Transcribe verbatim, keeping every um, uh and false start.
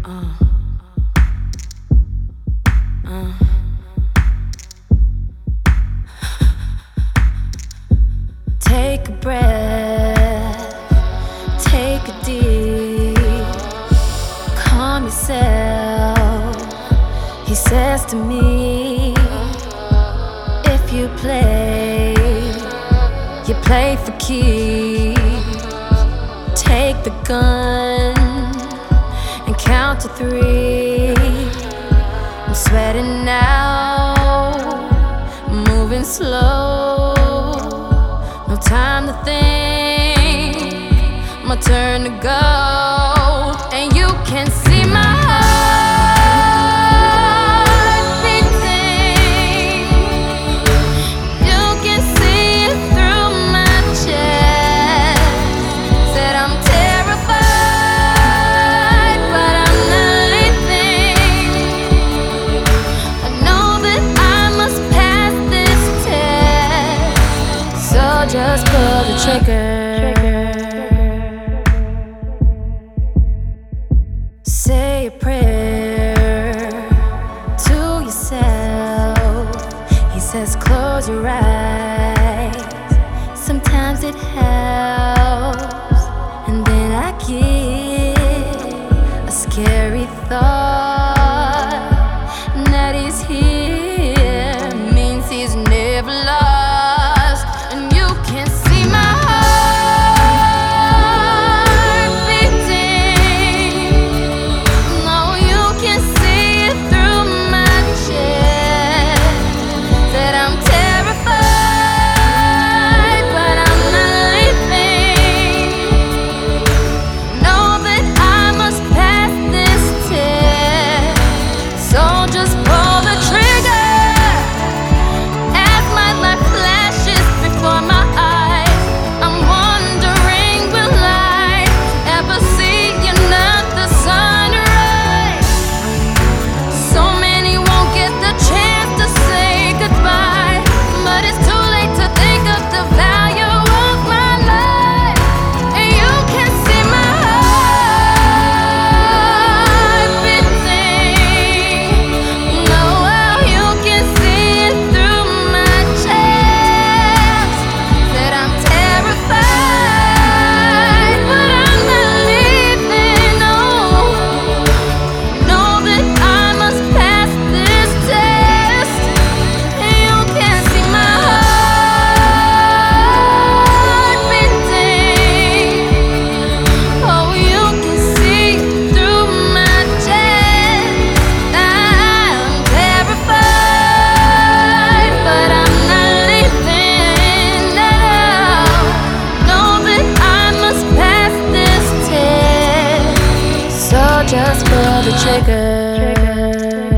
Uh, uh. Take a breath, take a deep, calm yourself. He says to me, if you play, you play for keeps. Take the gun and count to three. I'm sweating now, moving slow. No time to think, my turn to go. And you can see my heart beating. You can see it through my chest. Said I'm terrified, but I'm not leaving. I know that I must pass this test, so just pull the trigger. Say a prayer to yourself. He says close your eyes, sometimes it helps. And then I get a scary thought that he's here means he's never lost. And you can see my heart beating. No, you can see it through my chest. Said I'm terrified, but I'm not leaving. Know that I must pass this test, so just pull the trigger. As my life flashes before my eyes, I'm wondering, will I ever see another sunrise? So many won't get the chance to say goodbye, but it's too late to think of the value of my life. And you can see my heart beating. No, you can see it through my chest. Said I'm terrified, but I'm not leaving. No, know that I must pass this test. And you can see my heart beating. Oh, you can see through my chest. I'm terrified, but I'm not leaving. No, know that I must pass this test, so just pull the trigger.